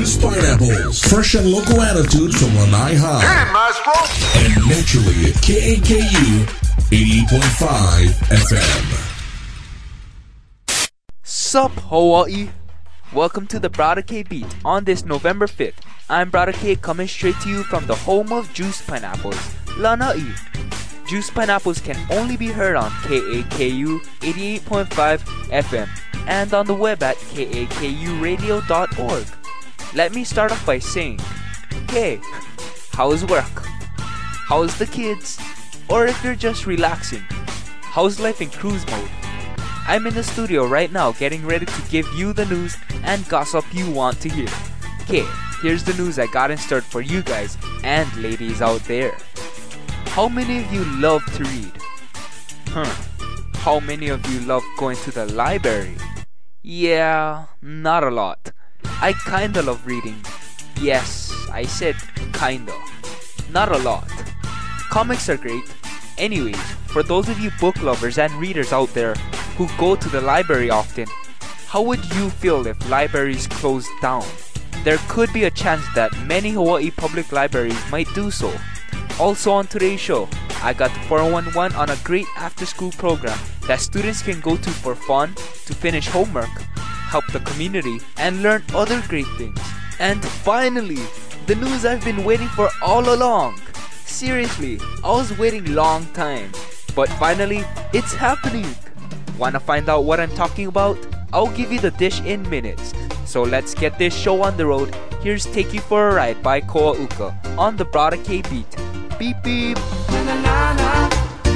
Juice Pineapples. Fresh and local attitude from Lanai High. Hit it, maestro! And naturally at KAKU 88.5 FM. Sup, Hawaii? Welcome to the Brother K Beat on this November 5th. I'm Brother K coming straight to you from the home of Juice Pineapples, Lanai. Juice Pineapples can only be heard on KAKU 88.5 FM and on the web at kakuradio.org. Let me start off by saying, hey, how's work? How's the kids? Or if you're just relaxing, how's life in cruise mode? I'm in the studio right now getting ready to give you the news and gossip you want to hear. Okay, here's the news I got in store for you guys and ladies out there. How many of you love to read? How many of you love going to the library? Yeah, not a lot. I kinda love reading. Yes, I said kinda. Not a lot. Comics are great. Anyways, for those of you book lovers and readers out there who go to the library often, how would you feel if libraries closed down? There could be a chance that many Hawaii public libraries might do so. Also on today's show, I got 411 on a great after-school program that students can go to for fun, to finish homework, help the community, and learn other great things. And finally, the news I've been waiting for all along. Seriously, I was waiting long time, but finally, it's happening. Wanna find out what I'm talking about? I'll give you the dish in minutes. So let's get this show on the road. Here's Take You For A Ride by Koa'uka on the Brother K Beat. Beep beep. Na, na, na, na.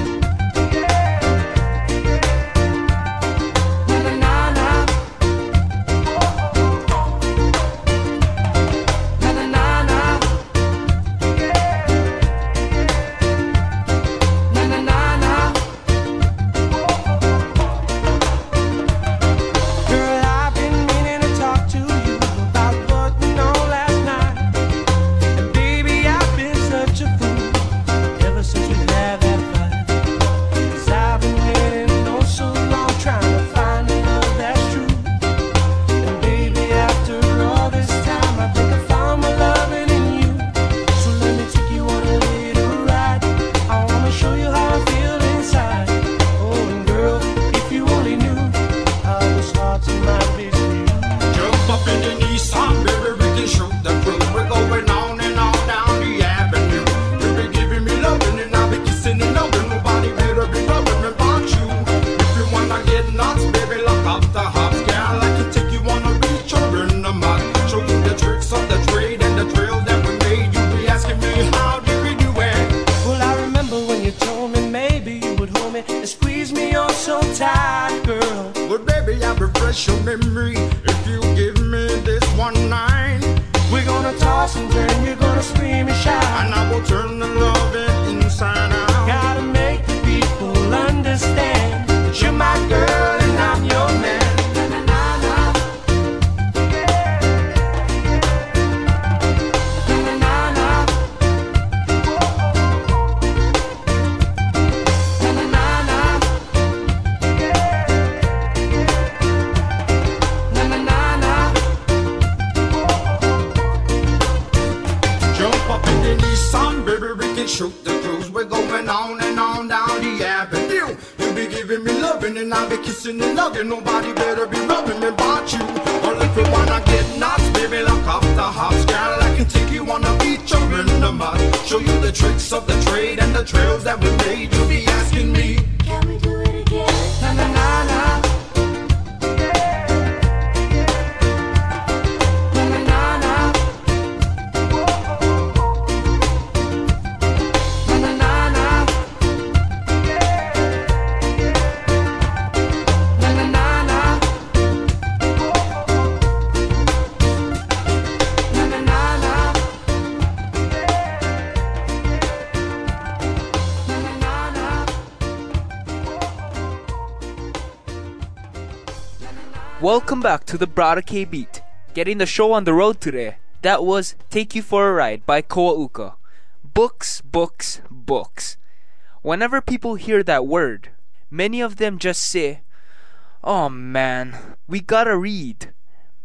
Nobody better be rubbing me but you. Or if you wanna get nuts, baby, lock off the hops, girl. I can take you on a beach or in the mud. Show you the tricks of the trade and the trails that we made. You'll be asking me, can we do it again? Na na na na. Welcome back to the Brother K Beat. Getting the show on the road today. That was Take You For A Ride by Koa'uka. Books, books, books. Whenever people hear that word, many of them just say, "Oh man, we gotta read."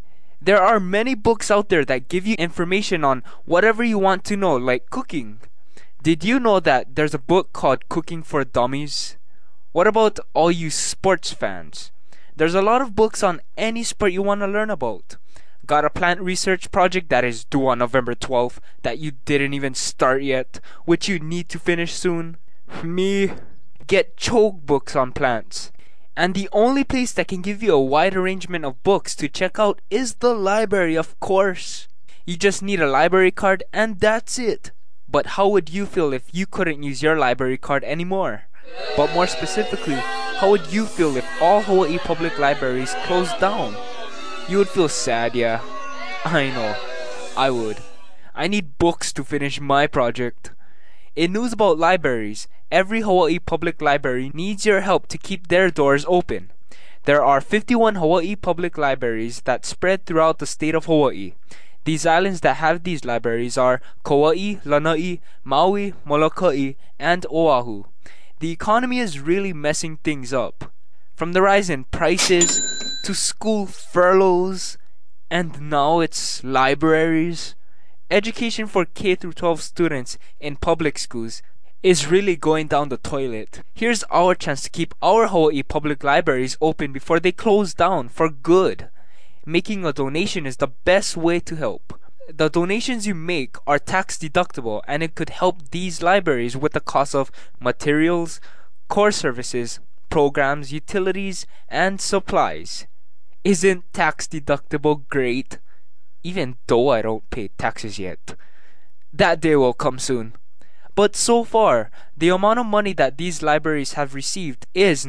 There are many books out there that give you information on whatever you want to know, like cooking. Did you know that there's a book called Cooking for Dummies? What about all you sports fans? There's a lot of books on any sport you want to learn about. Got a plant research project that is due on November 12th that you didn't even start yet, which you need to finish soon? Me? Get choke books on plants. And the only place that can give you a wide arrangement of books to check out is the library, of course. You just need a library card and that's it. But how would you feel if you couldn't use your library card anymore? But more specifically, how would you feel if all Hawaii public libraries closed down? You would feel sad, yeah. I know. I would. I need books to finish my project. In news about libraries, every Hawaii public library needs your help to keep their doors open. There are 51 Hawaii public libraries that spread throughout the state of Hawaii. These islands that have these libraries are Kauai, Lanai, Maui, Molokai, and Oahu. The economy is really messing things up. From the rise in prices, to school furloughs, and now it's libraries. Education for K-12 students in public schools is really going down the toilet. Here's our chance to keep our Hawaii public libraries open before they close down for good. Making a donation is the best way to help. The donations you make are tax deductible and it could help these libraries with the cost of materials, core services, programs, utilities, and supplies. Isn't tax deductible great? Even though I don't pay taxes yet. That day will come soon. But so far, the amount of money that these libraries have received is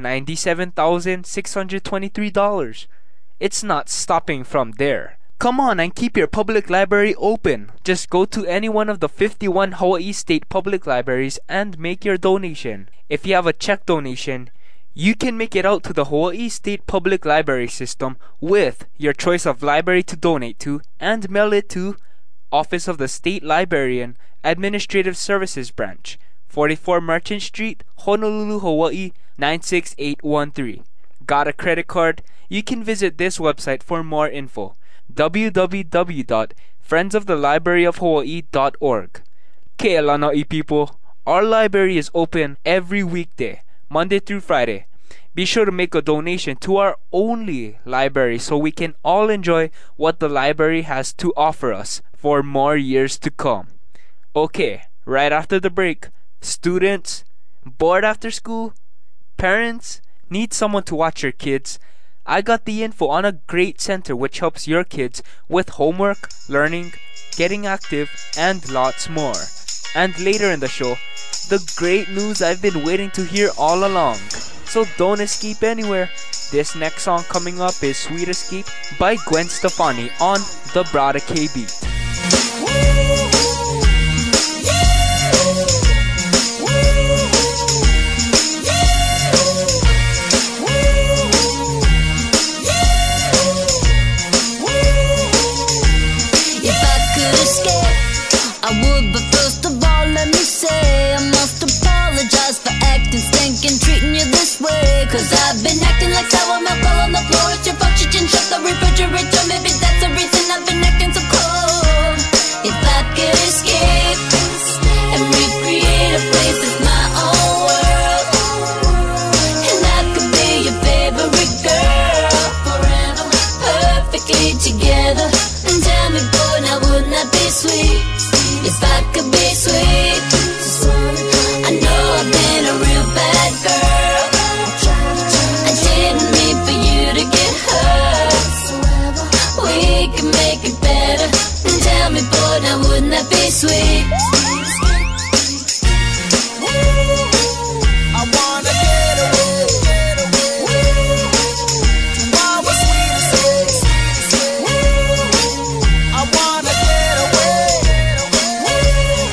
$97,623. It's not stopping from there. Come on and keep your public library open. Just go to any one of the 51 Hawaii State public libraries and make your donation. If you have a check donation, you can make it out to the Hawaii State Public Library System with your choice of library to donate to and mail it to Office of the State Librarian, Administrative Services Branch, 44 Merchant Street, Honolulu, Hawaii, 96813. Got a credit card? You can visit this website for more info. www.friendsofthelibraryofhawaii.org. Ke'elanai people, our library is open every weekday, Monday through Friday. Be sure to make a donation to our only library so we can all enjoy what the library has to offer us for more years to come. Okay, right after the break, students, bored after school, parents, need someone to watch your kids, I got the info on a great center which helps your kids with homework, learning, getting active, and lots more. And later in the show, the great news I've been waiting to hear all along. So don't escape anywhere. This next song coming up is Sweet Escape by Gwen Stefani on the Brada K Beat. I would, but first of all, let me say I must apologize for acting stinking, treating you this way. Cause I've been acting like sour milk all on the floor. It's your fault you didn't shut the refrigerator. Maybe that's the reason I've been acting so cold. If I could escape and recreate a place that's my own world, and I could be your favorite girl forever, perfectly together. And tell me, boy, now wouldn't that be sweet? If I could be sweet, I know I've been a real bad girl. I didn't mean for you to get hurt. We can make it better. And tell me, boy, now wouldn't that be sweet? I wanna get away. Wow, a sweet escape. I wanna get away.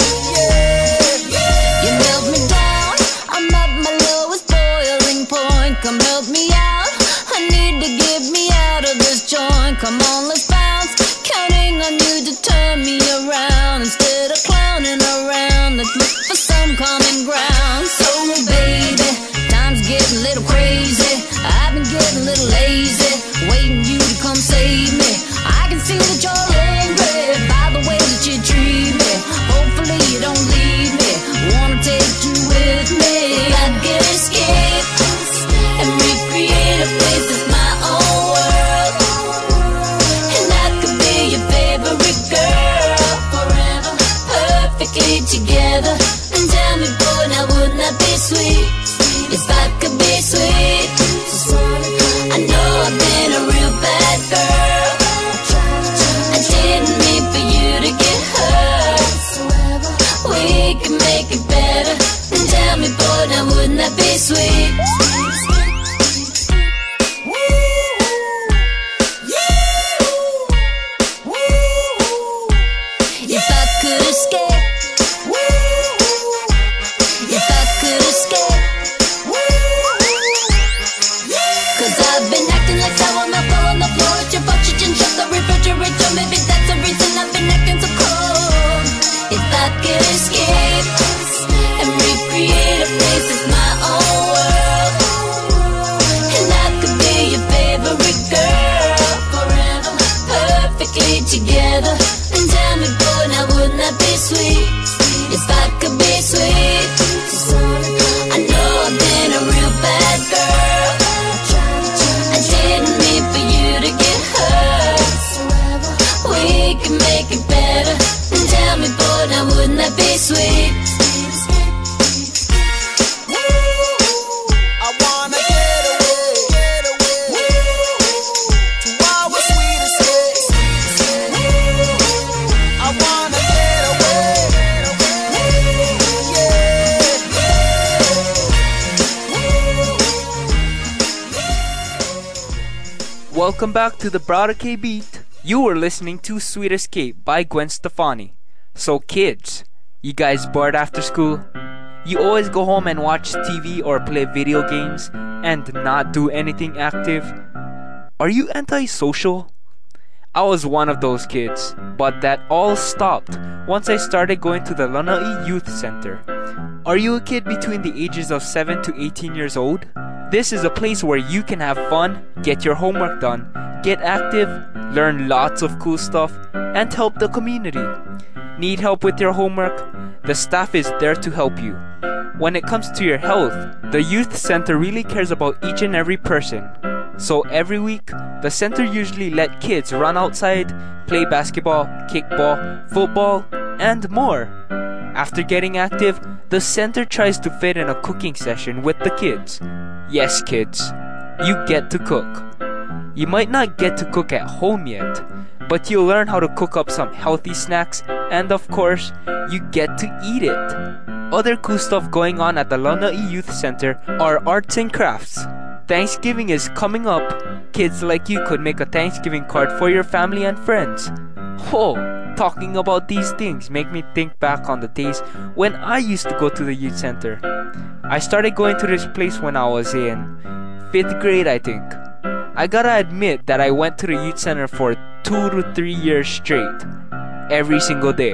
Welcome back to the Brada K Beat. You were listening to Sweet Escape by Gwen Stefani. So kids, you guys bored after school? You always go home and watch TV or play video games and not do anything active? Are you antisocial? I was one of those kids, but that all stopped once I started going to the Lanai Youth Center. Are you a kid between the ages of 7 to 18 years old? This is a place where you can have fun, get your homework done, get active, learn lots of cool stuff, and help the community. Need help with your homework? The staff is there to help you. When it comes to your health, the youth center really cares about each and every person. So every week, the center usually let kids run outside, play basketball, kickball, football, and more. After getting active, the center tries to fit in a cooking session with the kids. Yes, kids, you get to cook. You might not get to cook at home yet, but you'll learn how to cook up some healthy snacks, and of course, you get to eat it. Other cool stuff going on at the Lanai Youth Center are arts and crafts. Thanksgiving is coming up. Kids like you could make a Thanksgiving card for your family and friends. Oh, talking about these things make me think back on the days when I used to go to the youth center. I started going to this place when I was in 5th grade, I think. I gotta admit that I went to the youth center for 2 to 3 years straight, every single day.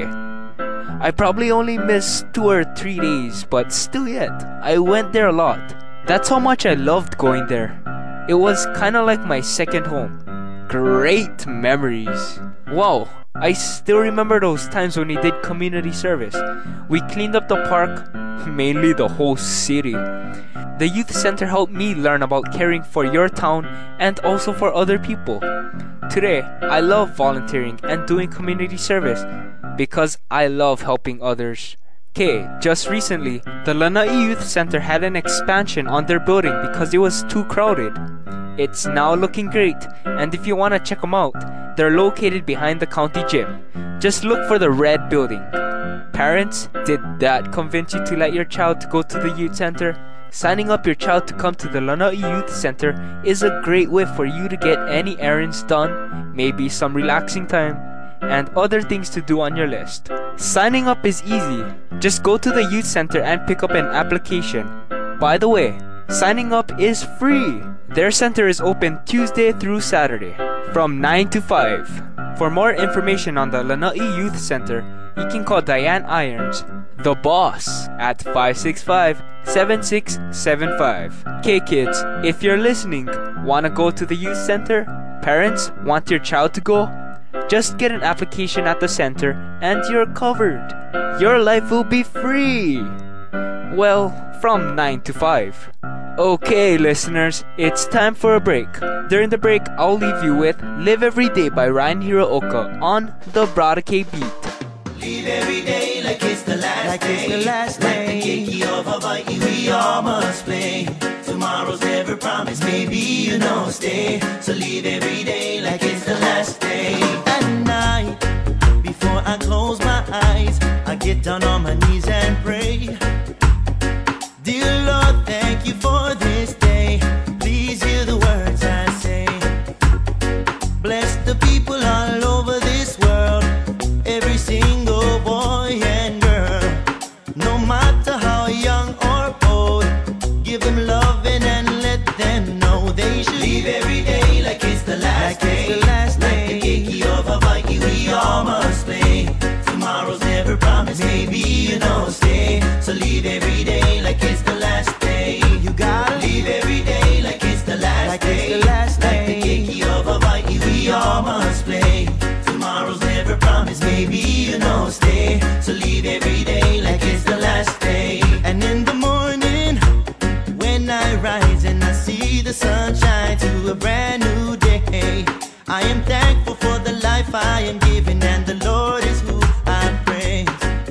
I probably only missed 2 or 3 days, but still yet, I went there a lot. That's how much I loved going there. It was kinda like my second home. Great memories. Wow, I still remember those times when we did community service. We cleaned up the park, mainly the whole city. The youth center helped me learn about caring for your town and also for other people. Today, I love volunteering and doing community service because I love helping others. Okay, just recently, the Lanai Youth Center had an expansion on their building because it was too crowded. It's now looking great, and if you want to check them out, they're located behind the county gym. Just look for the red building. Parents, did that convince you to let your child go to the youth center? Signing up your child to come to the Lanai Youth Center is a great way for you to get any errands done, maybe some relaxing time, and other things to do on your list. Signing up is easy. Just go to the youth center and pick up an application. By the way, signing up is free. Their center is open Tuesday through Saturday from 9 to 5. For more information on the Lanai Youth Center, you can call Diane Irons, the boss, at 565-7675. Okay kids, if you're listening, wanna go to the youth center? Parents, want your child to go? Just get an application at the center and you're covered. Your life will be free. Well, from 9 to 5. Okay, listeners, it's time for a break. During the break, I'll leave you with Live Every Day by Ryan Hirooka on the Brada K Beat. Live every day like it's the last day. Like the keiki of Hawaii, we all must play. Tomorrow's never promised, maybe you know stay. So live every day like it's the last day. At night, before I close my eyes, I get down on my knees and pray. Dear Lord, thank you for this day. Please hear the words I say. Bless the people all over this world, every single boy and girl. No matter how young or old, give them loving and let them know they should live every day like it's the last day. Like the keiki of Hawaii, we all must play. Tomorrow's never promised, maybe you know stay. So live every day like it's the last day. You gotta live every day like it's the last day. Like the keiki of Hawaii, we all must play. Tomorrow's never promised, maybe you know stay. So live every day like it's the last day. And in the morning, when I rise and I see the sunshine to a brand new day, I am thankful for the life I am given, and the Lord is who I praise.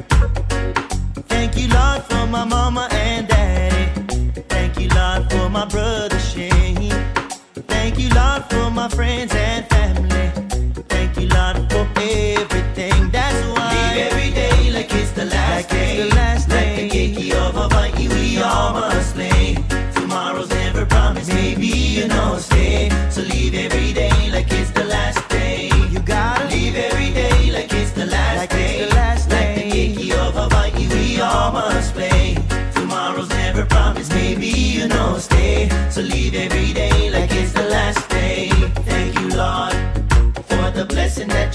Thank you, Lord, for my mama and daddy. Thank you, Lord, for my brother Shane. Thank you, Lord, for my friends and family. Thank you, Lord, for everything. That's why live every day like it's the last day. Like the keiki of Hawaii, we all must play. Tomorrow's never promised, maybe you know stay. So live every day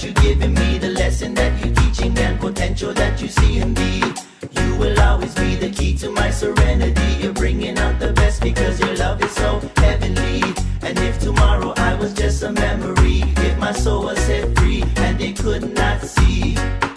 that you're giving me, the lesson that you're teaching, and potential that you see in me. You will always be the key to my serenity. You're bringing out the best because your love is so heavenly. And if tomorrow I was just a memory, if my soul was set free and they could not see,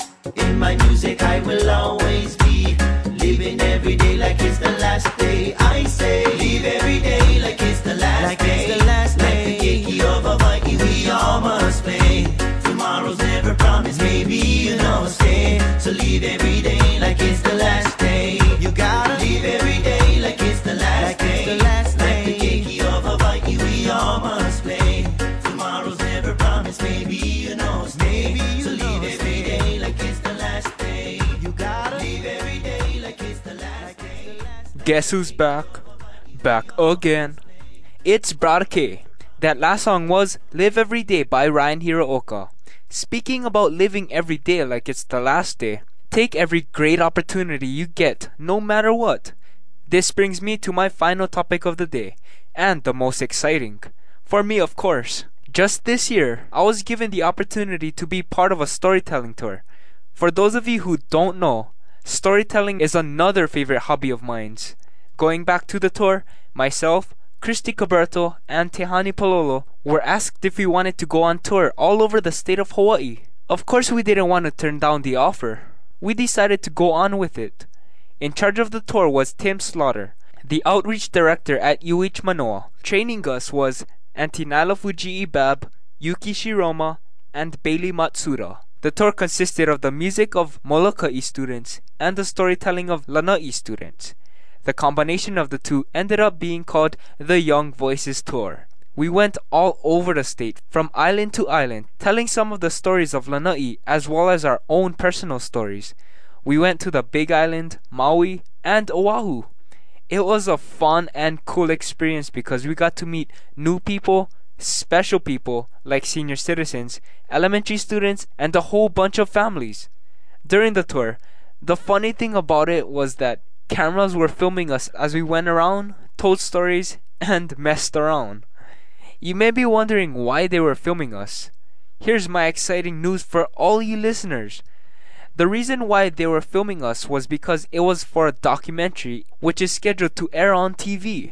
in my music I will always be living every day like it's the last day. I say, live every day like it's the last day. It's the last day. Like the Kiki of Hawaii, we all must play. Tomorrow's never promised, maybe you know stay. So live every day like it's the last day. You gotta live every day like it's the last day. It's the last day. Like the Kiki of Hawaii, we all must play. Tomorrow's never promised, maybe you know stay. So live every day like it's the last day. You gotta live every day like it's the last day. Guess who's back? Back again. It's Brother K. That last song was Live Every Day by Ryan Hiraoka. Speaking about living every day like it's the last day, take every great opportunity you get, no matter what. This brings me to my final topic of the day, and the most exciting. For me, of course. Just this year, I was given the opportunity to be part of a storytelling tour. For those of you who don't know, storytelling is another favorite hobby of mine. Going back to the tour, myself, Christy Caberto, and Tehani Palolo were asked if we wanted to go on tour all over the state of Hawaii. Of course we didn't want to turn down the offer. We decided to go on with it. In charge of the tour was Tim Slaughter, the outreach director at UH Manoa. Training us was Antinala Fujii Bab, Yuki Shiroma, and Bailey Matsuda. The tour consisted of the music of Molokai students and the storytelling of Lanai students. The combination of the two ended up being called the Young Voices Tour. We went all over the state, from island to island, telling some of the stories of Lanai as well as our own personal stories. We went to the Big Island, Maui, and Oahu. It was a fun and cool experience because we got to meet new people, special people like senior citizens, elementary students, and a whole bunch of families. During the tour, the funny thing about it was that cameras were filming us as we went around, told stories, and messed around. You may be wondering why they were filming us. Here's my exciting news for all you listeners. The reason why they were filming us was because it was for a documentary which is scheduled to air on TV.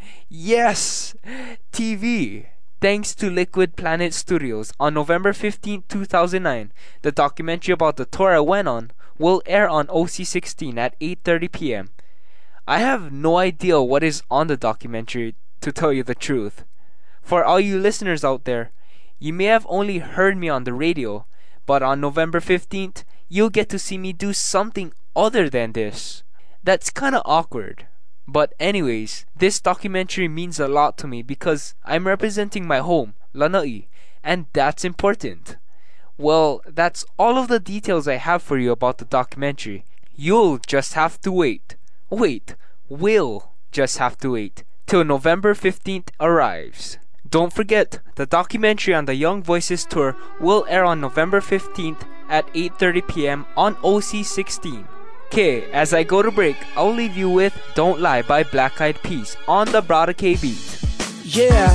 Yes! TV! Thanks to Liquid Planet Studios, on November 15, 2009, the documentary about the tour I went on will air on OC16 at 8:30 p.m. I have no idea what is on the documentary, to tell you the truth. For all you listeners out there, you may have only heard me on the radio, but on November 15th, you'll get to see me do something other than this. That's kinda awkward. But anyways, this documentary means a lot to me because I'm representing my home, Lanai, and that's important. Well, that's all of the details I have for you about the documentary. You'll just have to wait. We'll just have to wait till November 15th arrives. Don't forget, the documentary on the Young Voices Tour will air on November 15th at 8:30 p.m. on OC16. Okay, as I go to break, I'll leave you with Don't Lie by Black Eyed Peas on the Brother K beat. Yeah.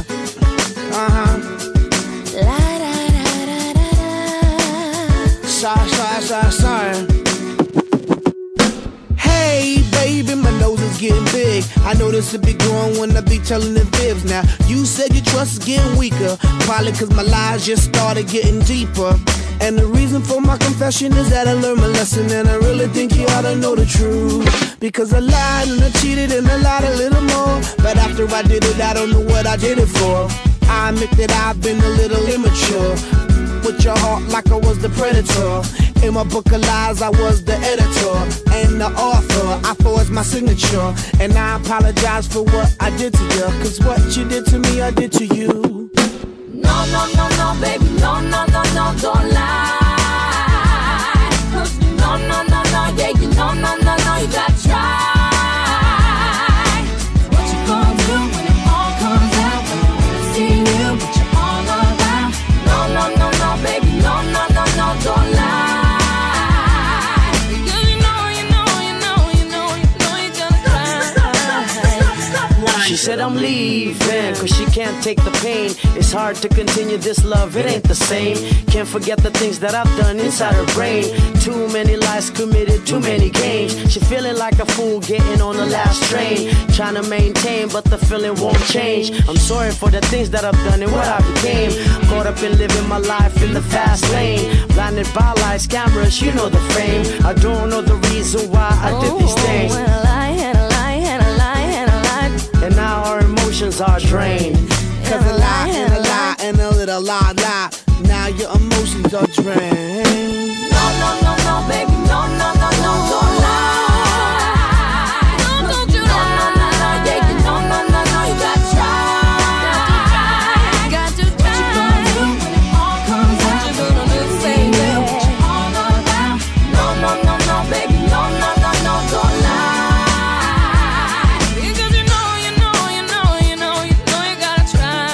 Sorry. Hey, baby, my nose is getting big. I know this will be growing when I be telling the fibs. Now, you said your trust is getting weaker, probably cause my lies just started getting deeper. And the reason for my confession is that I learned my lesson, and I really think you ought to know the truth. Because I lied and I cheated and I lied a little more, but after I did it, I don't know what I did it for. I admit that I've been a little immature, with your heart like I was the predator. In my book of lies, I was the editor and the author. I forged my signature, and I apologize for what I did to you, cause what you did to me, I did to you. No, baby, no, don't lie. No, yeah, you no, you gotta try. What you gonna do when it all comes out? When I see you, but you're all around. No, baby, no, don't lie. You know, you just cry. She said I'm leaving, cause she can't take the pain. It's hard to continue this love, it ain't the same. Can't forget the things that I've done inside her brain. Too many lies committed, too many games. She feeling like a fool getting on the last train. Trying to maintain, but the feeling won't change. I'm sorry for the things that I've done and what I became. Caught up in living my life in the fast lane. Blinded by lights, cameras, you know the fame. I don't know the reason why I did these things. And a lie, and a lie, and a lie, and a lie. And now our emotions are drained. Cause a lie and a lie and a little lie. Now your emotions are drained. No, no, no, no, baby, no, no, no, no, don't lie. No, don't you lie. No, no, no, yeah, you no, no, no, no, you gotta try. Got to try. What you gonna do when it all comes out? What you gonna do, baby? What you all about? No, no, no, no, baby, no, no, no, no, don't lie. Because you know, you know, you know, you know, you know you gotta try.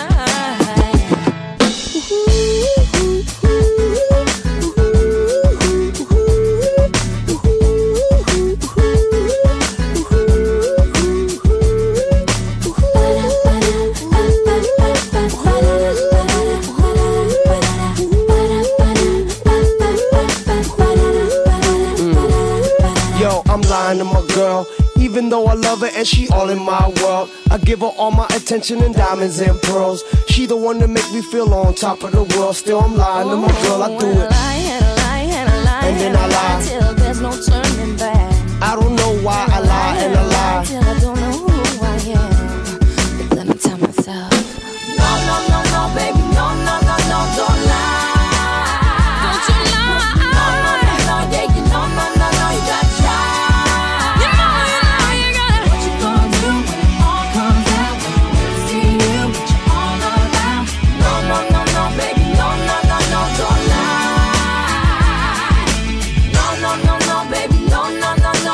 Yo, I'm lying to my girl, even though I love her and she all in my world. I give her all my attention and diamonds and pearls. She the one that make me feel on top of the world. Still I'm lying to my girl, I do it. And then I lie till there's no turning back. I don't know why I lie and I lie. Till I don't know who I am. But let me tell myself. No, no, no, no, baby, no, no, no, no, don't lie. Don't you lie. No, no, no, no, yeah, you no, no, no, no, you gotta try. You know, you gotta. What you gonna do when it all comes out? When you see you, what you all about? No, no, no, no, baby, no, no, no, no, don't lie. No, no, no, no, baby, no, no, no, no.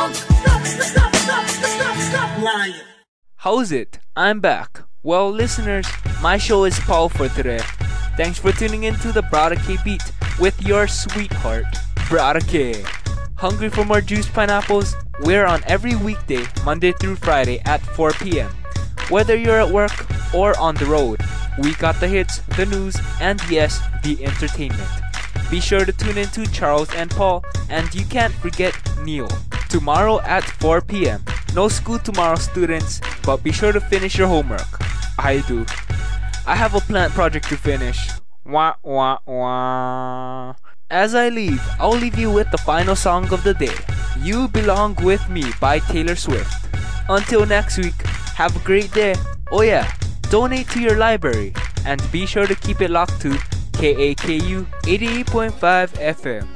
Stop lying. How's it? I'm back. Well, listeners, my show is Paul for today. Thanks for tuning in to the Brada K Beat with your sweetheart, Brada K. Hungry for more juiced pineapples? We're on every weekday, Monday through Friday at 4 p.m. Whether you're at work or on the road, we got the hits, the news, and yes, the entertainment. Be sure to tune in to Charles and Paul, and you can't forget Neil. Tomorrow at 4 p.m. No school tomorrow, students, but be sure to finish your homework. I do. I have a plant project to finish. Wah, wah, wah. As I leave, I'll leave you with the final song of the day, You Belong With Me by Taylor Swift. Until next week, have a great day. Oh yeah, donate to your library, and be sure to keep it locked to KAKU 88.5 FM.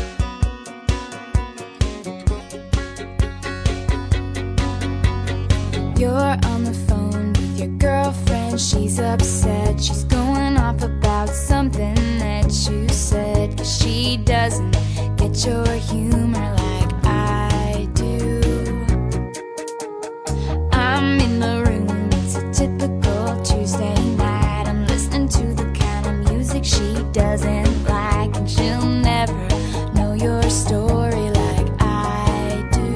You're on the phone with your girlfriend, she's upset. She's going off about something that you said. 'Cause she doesn't get your humor like I do. I'm in the room, it's a typical Tuesday night. I'm listening to the kind of music she doesn't like, and she'll never know your story like I do.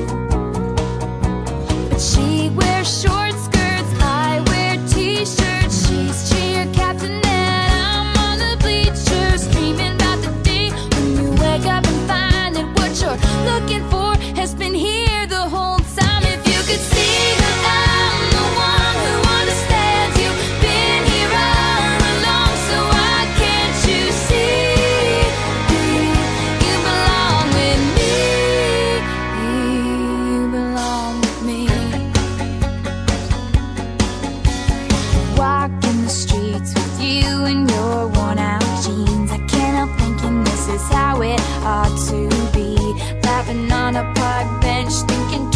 But she wears short skirts, I wear t-shirts. She's cheer captain and I'm on the bleachers, dreaming about the day when you wake up and find that what you're looking for has been here the whole time. If you could see that I'm the one who understands, you've been here all along, so why can't you see? You belong with me. You belong with me. Walking the streets with you in your worn out jeans, I can't help thinking this is how it ought to be. Laughing on a park bench, thinking